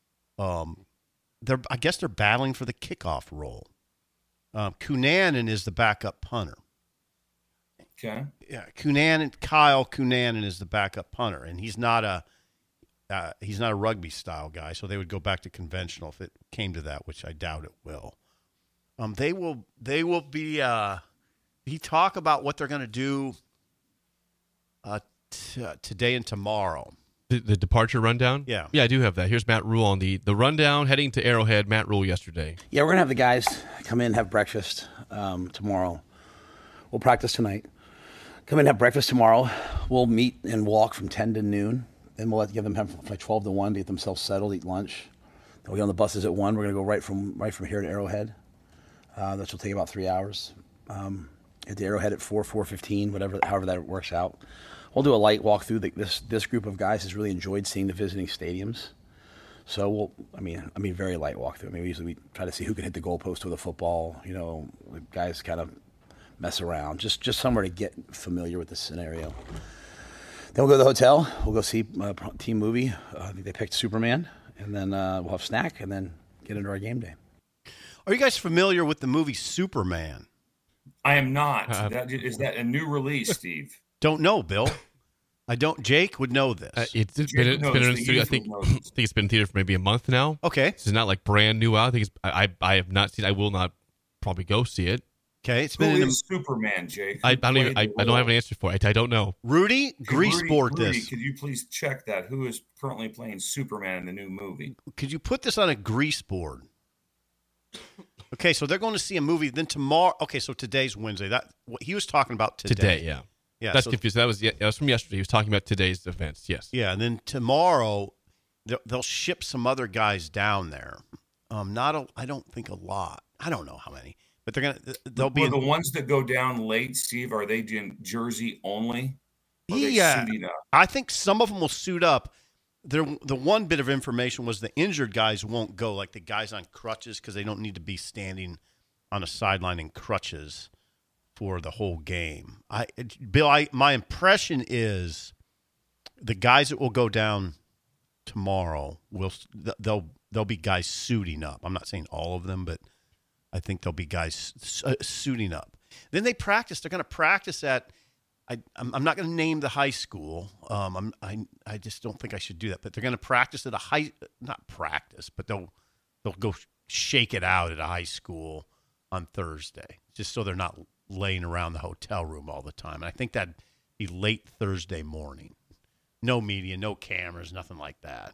Speaker 7: Um, they're I guess they're battling for the kickoff role. Um, Cunanan is the backup punter.
Speaker 9: Okay.
Speaker 7: Yeah, Cunanan, Kyle Cunanan is the backup punter, and he's not a uh, he's not a rugby style guy. So they would go back to conventional if it came to that, which I doubt it will. Um, they will they will be. Uh, he talk about what they're going to do uh, t- uh, today and tomorrow.
Speaker 6: The, the departure rundown?
Speaker 7: Yeah.
Speaker 6: Yeah, I do have that. Here's Matt Rule on the, the rundown heading to Arrowhead. Matt Rule yesterday.
Speaker 11: Yeah, we're going to have the guys come in, have breakfast um, tomorrow. We'll practice tonight. Come in, have breakfast tomorrow. We'll meet and walk from ten to noon. Then we'll let give them have from like twelve to one to get themselves settled, eat lunch. Then we'll get on the buses at one. We're going to go right from right from here to Arrowhead. Uh, that will take about three hours. Um, at the Arrowhead at four, four fifteen, whatever, however that works out. We'll do a light walk through. The, this this group of guys has really enjoyed seeing the visiting stadiums. So we'll, I mean, I mean, very light walk through. I mean, we usually we try to see who can hit the goalpost with a football. You know, the guys kind of mess around, just just somewhere to get familiar with the scenario. Then we'll go to the hotel. We'll go see a team movie. Uh, I think they picked Superman, and then uh, we'll have snack, and then get into our game day.
Speaker 7: Are you guys familiar with the movie Superman?
Speaker 9: I am not.
Speaker 6: Uh,
Speaker 9: that, is that a new release, Steve?
Speaker 7: Don't know, Bill. I don't. Jake would know this.
Speaker 6: Uh, it's it's been, it's been in the studio. I think I think it's been in theater for maybe a month now.
Speaker 7: Okay,
Speaker 6: this is not like brand new out. I think it's, I I have not seen. I will not probably go see it.
Speaker 7: Okay, it's
Speaker 9: Who
Speaker 7: been in
Speaker 9: is
Speaker 7: the,
Speaker 9: Superman, Jake?
Speaker 6: I, I don't even. I, I don't have an answer for it. I, I don't know.
Speaker 7: Rudy Greaseboard.
Speaker 9: Rudy,
Speaker 7: This.
Speaker 9: Could you please check that? Who is currently playing Superman in the new movie?
Speaker 7: Could you put this on a grease board? Okay, so they're going to see a movie. Then tomorrow. Okay, so today's Wednesday. That what he was talking about today.
Speaker 6: Today, yeah.
Speaker 7: Yeah,
Speaker 6: that's
Speaker 7: so,
Speaker 6: confused. That was that was from yesterday. He was talking about today's events. Yes.
Speaker 7: Yeah, and then tomorrow they'll, they'll ship some other guys down there. Um, not a, I don't think a lot. I don't know how many, but they're gonna. They'll be
Speaker 9: Are
Speaker 7: in,
Speaker 9: the ones that go down late, Steve. Are they in Jersey only? Are they
Speaker 7: yeah,
Speaker 9: suiting up?
Speaker 7: I think some of them will suit up. There, the one bit of information was the injured guys won't go, like the guys on crutches, because they don't need to be standing on a sideline in crutches for the whole game. I, Bill, I, my impression is the guys that will go down tomorrow will they'll they'll be guys suiting up. I'm not saying all of them, but I think there'll be guys uh, suiting up. Then they practice. They're going to practice at. I, I'm, I'm not going to name the high school. Um, I'm, I I just don't think I should do that. But they're going to practice at a high, not practice, but they'll they'll go shake it out at a high school on Thursday, just so they're not laying around the hotel room all the time. And I think that'd be late Thursday morning. No media, no cameras, nothing like that.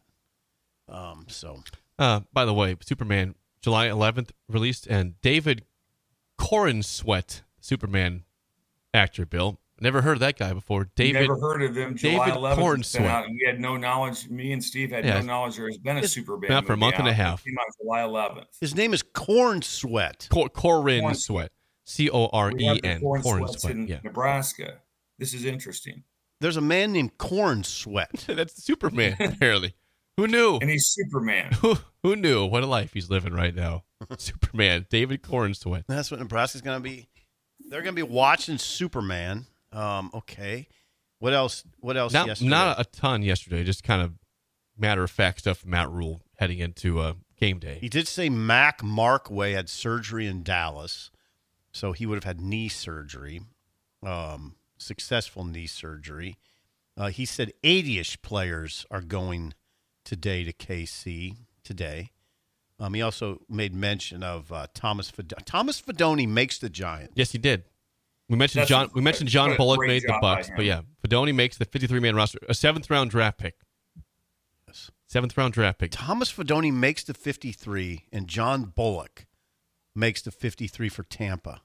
Speaker 7: Um, so,
Speaker 6: uh, by the way, Superman July eleventh released, and David Corenswet, Superman actor, Bill. Never heard of that guy before. David.
Speaker 9: Never heard of him. July
Speaker 6: David
Speaker 9: eleventh. We had no knowledge. Me and Steve had
Speaker 6: yeah.
Speaker 9: no knowledge there has been a Superman.
Speaker 6: Been out for a month
Speaker 9: out.
Speaker 6: and a half.
Speaker 9: It came out July eleventh.
Speaker 7: His name is Corn Sweat.
Speaker 6: Cor- Corin Sweat. C O R E N.
Speaker 9: Corn
Speaker 6: Corn
Speaker 9: Sweats
Speaker 6: Sweat.
Speaker 9: in
Speaker 6: Yeah.
Speaker 9: Nebraska. This is interesting.
Speaker 7: There's a man named Corn Sweat.
Speaker 6: That's Superman, apparently. Who knew?
Speaker 9: And he's Superman.
Speaker 6: Who, who knew what a life he's living right now? Superman, David Corn Sweat.
Speaker 7: That's what Nebraska's going to be. They're going to be watching Superman. Um, okay. What else? What else?
Speaker 6: Not,
Speaker 7: yesterday?
Speaker 6: not a ton yesterday. Just kind of matter of fact stuff from Matt Rule heading into uh, game day.
Speaker 7: He did say Mac Markway had surgery in Dallas, so he would have had knee surgery, um, successful knee surgery. Uh, he said eighty-ish players are going today to K C today. Um, he also made mention of uh, Thomas Fidone. Thomas Fidone makes the Giants.
Speaker 6: Yes, he did. We mentioned
Speaker 9: That's
Speaker 6: John.
Speaker 9: a,
Speaker 6: We mentioned John
Speaker 9: a
Speaker 6: Bullock
Speaker 9: great
Speaker 6: made the
Speaker 9: job by
Speaker 6: Bucks,
Speaker 9: him.
Speaker 6: but yeah, Fidone makes the fifty-three man roster, a seventh round draft pick.
Speaker 7: Yes.
Speaker 6: Seventh round draft pick.
Speaker 7: Thomas Fidone makes the fifty-three, and John Bullock makes the fifty-three for Tampa.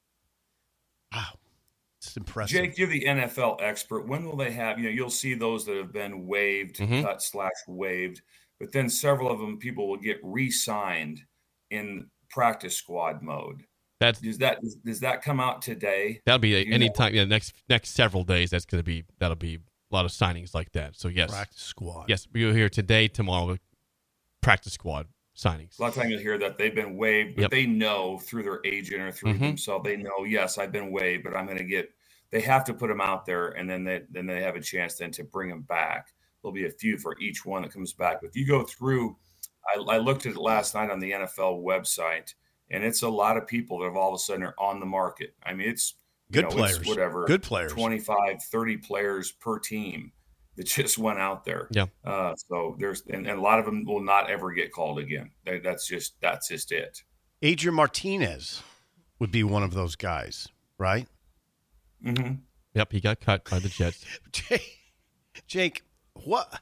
Speaker 7: Wow, it's impressive.
Speaker 9: Jake, you're the N F L expert. When will they have? You know, you'll see those that have been waived,
Speaker 6: Mhm.
Speaker 9: cut slash waived, but then several of them people will get re-signed in practice squad mode.
Speaker 6: That's
Speaker 9: Does that does that come out today?
Speaker 6: that'll be
Speaker 9: Do you
Speaker 6: any
Speaker 9: know?
Speaker 6: time. Yeah, next next several days. That's going to be that'll be a lot of signings like that. So yes,
Speaker 7: Practice squad.
Speaker 6: yes, we'll hear today, tomorrow, practice squad signings.
Speaker 9: A lot of times you'll hear that they've been waived, but
Speaker 6: Yep.
Speaker 9: they know through their agent or through
Speaker 6: Mhm.
Speaker 9: themselves, they know, yes, I've been waived, but I'm going to get. They have to put them out there, and then they then they have a chance then to bring them back. There'll be a few for each one that comes back. But if you go through, I, I looked at it last night on the N F L website, and it's a lot of people that have all of a sudden are on the market. I mean, it's you
Speaker 7: Good
Speaker 9: know,
Speaker 7: players.
Speaker 9: it's whatever,
Speaker 7: Good players.
Speaker 9: twenty-five, thirty players per team that just went out there.
Speaker 6: Yeah.
Speaker 9: Uh, so there's and, and a lot of them will not ever get called again. They, that's just that's just it.
Speaker 7: Adrian Martinez would be one of those guys, right?
Speaker 9: Mm-hmm.
Speaker 6: Yep, he got cut by the Jets.
Speaker 7: Jake, Jake, what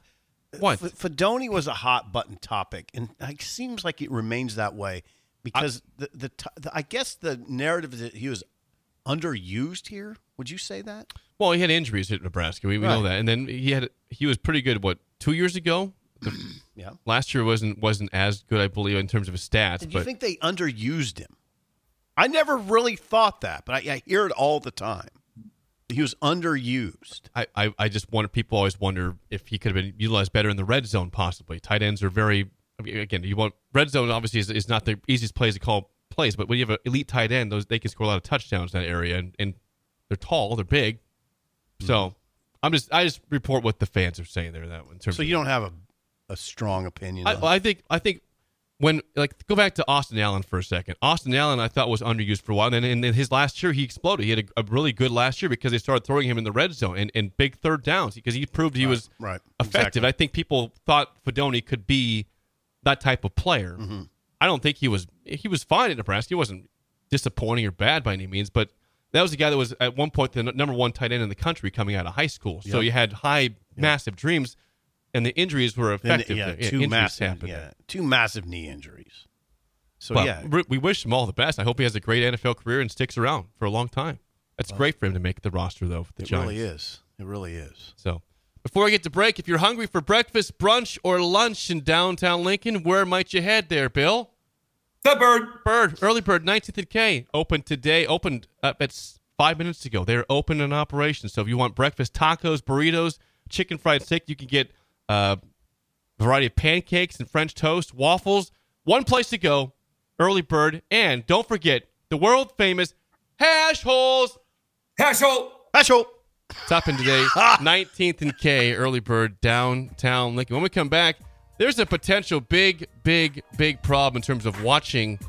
Speaker 6: What?
Speaker 7: F- Fedoni was a hot button topic, and it seems like it remains that way because I, the, the, the I guess the narrative is that he was underused here. Would you say that?
Speaker 6: Well, he had injuries at Nebraska. We, we
Speaker 7: right.
Speaker 6: know that, and then he had he was pretty good. What two years ago? The,
Speaker 7: yeah.
Speaker 6: Last year wasn't wasn't as good, I believe, in terms of his stats.
Speaker 7: Did
Speaker 6: but
Speaker 7: you think they underused him? I never really thought that, but I, I hear it all the time. He was underused.
Speaker 6: I, I, I just wonder. People always wonder if he could have been utilized better in the red zone. Possibly, tight ends are very. I mean, again, you want red zone. Obviously, is, is not the easiest place to call plays, but when you have an elite tight end, those they can score a lot of touchdowns in that area, and, and they're tall, they're big. So mm-hmm. I'm just I just report what the fans are saying there. That in terms.
Speaker 7: So you don't have a a strong opinion.
Speaker 6: I, well, I think I think. When, like, go back to Austin Allen for a second. Austin Allen, I thought, was underused for a while. And then in his last year, he exploded. He had a, a really good last year because they started throwing him in the red zone and, and big third downs because he proved he
Speaker 7: right,
Speaker 6: was
Speaker 7: right,
Speaker 6: effective.
Speaker 7: exactly.
Speaker 6: I think people thought Fedoni could be that type of player.
Speaker 7: Mm-hmm.
Speaker 6: I don't think he was. He was fine at Nebraska. He wasn't disappointing or bad by any means, but that was a guy that was at one point the number one tight end in the country coming out of high school. So
Speaker 7: yep.
Speaker 6: you had high, yep. massive dreams, and the injuries were effective.
Speaker 7: And, yeah,
Speaker 6: yeah,
Speaker 7: two
Speaker 6: injuries
Speaker 7: massive,
Speaker 6: happened.
Speaker 7: yeah, two massive knee injuries. So,
Speaker 6: well,
Speaker 7: yeah.
Speaker 6: we wish him all the best. I hope he has a great N F L career and sticks around for a long time. That's well, great for him to make the roster, though, for the
Speaker 7: it
Speaker 6: Giants.
Speaker 7: really is. It really is.
Speaker 6: So, before I get to break, if you're hungry for breakfast, brunch, or lunch in downtown Lincoln, where might you head there, Bill?
Speaker 9: The Bird.
Speaker 6: Bird. Early Bird, nineteenth and K. Open today. Opened up at five minutes ago. They're open in operation. So, if you want breakfast, tacos, burritos, chicken fried steak, you can get a variety of pancakes and French toast, waffles. One place to go. Early Bird, and don't forget the world famous Hash Holes.
Speaker 9: Hash Hole.
Speaker 7: Hash Hole.
Speaker 6: It's up in today, nineteenth and K, Early Bird, downtown Lincoln. When we come back, there's a potential big, big, big problem in terms of watching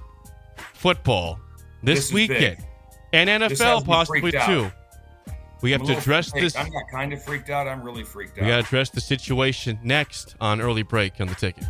Speaker 6: football this,
Speaker 9: this
Speaker 6: weekend,
Speaker 9: big.
Speaker 6: and N F L possibly too. We have
Speaker 9: I'm
Speaker 6: to address
Speaker 9: freaked.
Speaker 6: this.
Speaker 9: I'm not kind of freaked out. I'm really freaked out.
Speaker 6: We got to address the situation next on Early Break on the Ticket.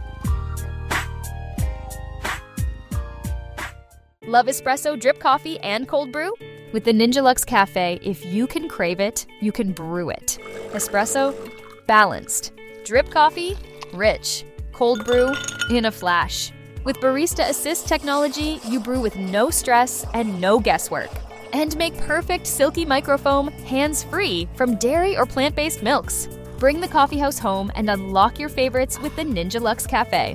Speaker 12: Love espresso, drip coffee, and cold brew? With the Ninja Luxe Cafe, if you can crave it, you can brew it. Espresso, balanced. Drip coffee, rich. Cold brew, in a flash. With Barista Assist technology, you brew with no stress and no guesswork. And make perfect silky microfoam hands-free from dairy or plant-based milks. Bring the coffeehouse home and unlock your favorites with the Ninja Luxe Cafe.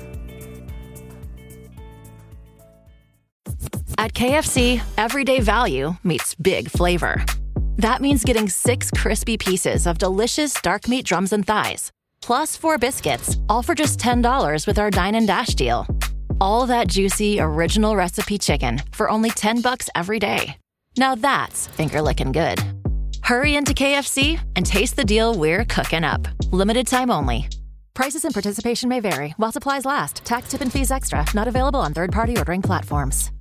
Speaker 2: At K F C, everyday value meets big flavor. That means getting six crispy pieces of delicious dark meat drums and thighs, plus four biscuits, all for just ten dollars with our Dine and Dash deal. All that juicy, original recipe chicken for only ten bucks every day. Now that's finger-licking good. Hurry into K F C and taste the deal we're cooking up. Limited time only. Prices and participation may vary while supplies last. Tax, tip, and fees extra. Not available on third-party ordering platforms.